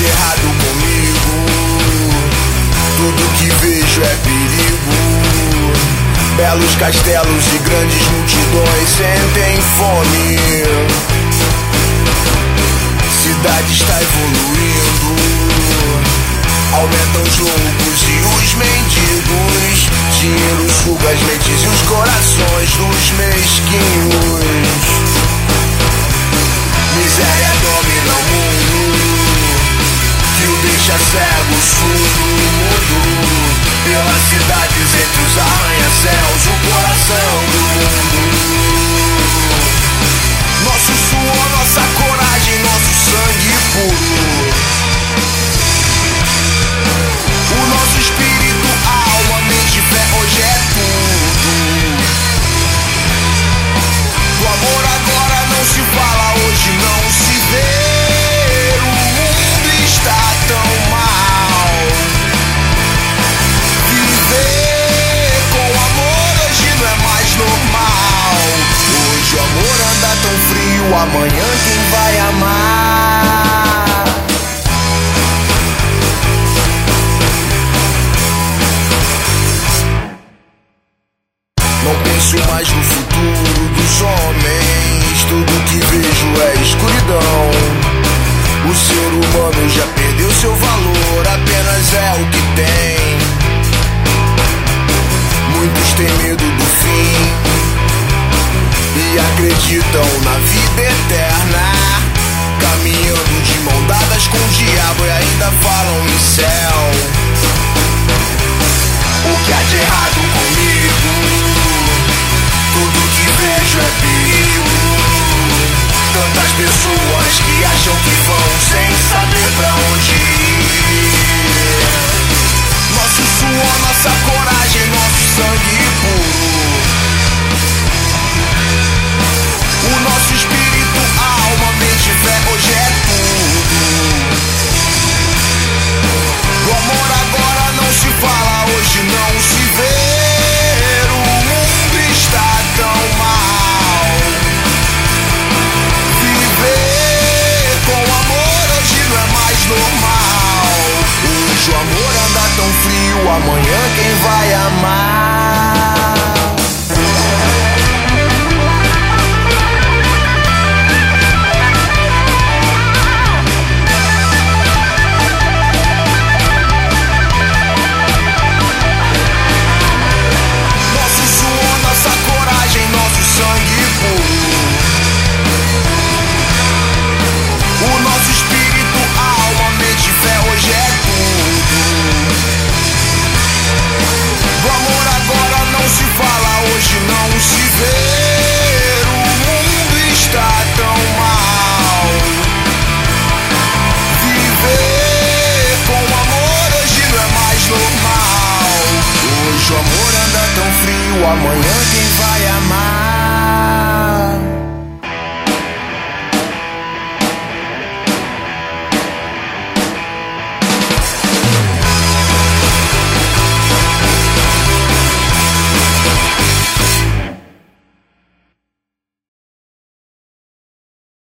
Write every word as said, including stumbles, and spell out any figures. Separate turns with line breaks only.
de errado comigo? Tudo que vejo é perigo. Belos castelos e grandes multidões sentem fome. Cidade está evoluindo. Aumentam os loucos e os mendigos. Dinheiro suga as mentes e os corações dos mesquinhos. Miséria domina o mundo, que o deixa cego, surdo. Pelas cidades entre os arranha-céus, o coração do mundo. Nosso suor, nossa coragem, nosso sangue puro. O nosso espírito, alma, mente, fé, hoje é tudo. O amor agora não se fala, hoje não se vê. O mundo está tão mal. Viver com amor hoje não é mais normal. Hoje o amor anda tão frio, amanhã quem vai amar? Não penso mais no futuro dos homens. Tudo que vejo é escuridão. O ser humano já perdeu seu valor, apenas é o que tem. Muitos têm medo do fim e acreditam na vida eterna, caminhando de mão dadas com o diabo e ainda falam em céu. O que há de errado comigo? Tudo que vejo é perigo. Tantas pessoas que acham que vão sem saber pra onde ir. Nosso suor, nossa coragem, nosso sangue puro. O nosso espírito, alma, mente, fé, hoje é tudo. O amor agora não se fala, hoje não se vê. O mundo está tão mal. Viver com amor hoje não é mais normal. Hoje o amor anda tão frio, amanhã quem vai amar? Nosso suor, nossa coragem, nosso sangue puro. O nosso espírito, alma, mente, fé, hoje é tudo. O amor agora não se fala, hoje não se vê. O mundo está tão mal. Viver com amor hoje não é mais normal. Hoje o amor anda tão frio, amanhã quem vai amar?